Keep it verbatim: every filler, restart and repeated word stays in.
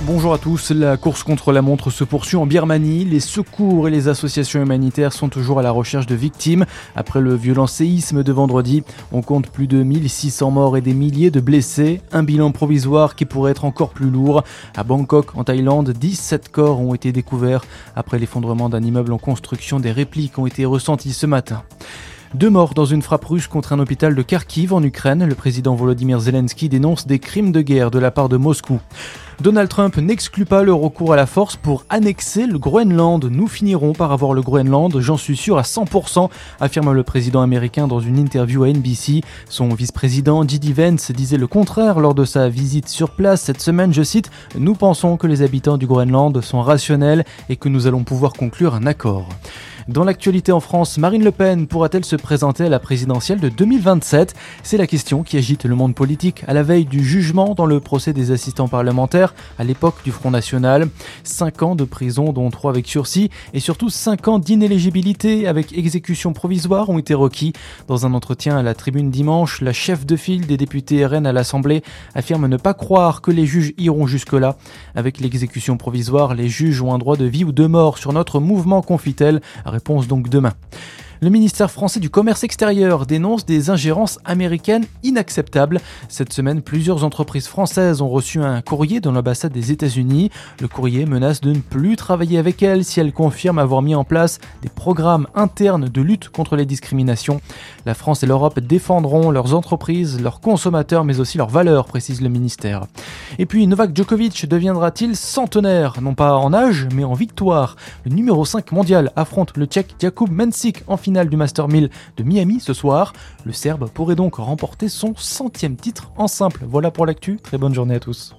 Bonjour à tous, la course contre la montre se poursuit en Birmanie. Les secours et les associations humanitaires sont toujours à la recherche de victimes. Après le violent séisme de vendredi, on compte plus de mille six cents morts et des milliers de blessés. Un bilan provisoire qui pourrait être encore plus lourd. À Bangkok, en Thaïlande, dix-sept corps ont été découverts. Après l'effondrement d'un immeuble en construction, des répliques ont été ressenties ce matin. Deux morts dans une frappe russe contre un hôpital de Kharkiv en Ukraine. Le président Volodymyr Zelensky dénonce des crimes de guerre de la part de Moscou. Donald Trump n'exclut pas le recours à la force pour annexer le Groenland. Nous finirons par avoir le Groenland, j'en suis sûr à cent pour cent, affirme le président américain dans une interview à N B C. Son vice-président J D Vance disait le contraire lors de sa visite sur place cette semaine, je cite « Nous pensons que les habitants du Groenland sont rationnels et que nous allons pouvoir conclure un accord ». Dans l'actualité en France, Marine Le Pen pourra-t-elle se présenter à la présidentielle de deux mille vingt-sept ? C'est la question qui agite le monde politique à la veille du jugement dans le procès des assistants parlementaires à l'époque du Front National. Cinq ans de prison, dont trois avec sursis, et surtout cinq ans d'inéligibilité avec exécution provisoire ont été requis. Dans un entretien à la Tribune dimanche, la chef de file des députés R N à l'Assemblée affirme ne pas croire que les juges iront jusque-là. Avec l'exécution provisoire, les juges ont un droit de vie ou de mort sur notre mouvement, confie-t-elle. Réponse donc demain. Le ministère français du Commerce extérieur dénonce des ingérences américaines inacceptables. Cette semaine, plusieurs entreprises françaises ont reçu un courrier de l'ambassade des États-Unis. Le courrier menace de ne plus travailler avec elles si elles confirment avoir mis en place des programmes internes de lutte contre les discriminations. La France et l'Europe défendront leurs entreprises, leurs consommateurs, mais aussi leurs valeurs, précise le ministère. Et puis, Novak Djokovic deviendra-t-il centenaire ? Non pas en âge, mais en victoire. Le numéro cinq mondial affronte le Tchèque Jakub Mensik en finale du Master mille de Miami ce soir. Le Serbe pourrait donc remporter son centième titre en simple. Voilà pour l'actu, très bonne journée à tous.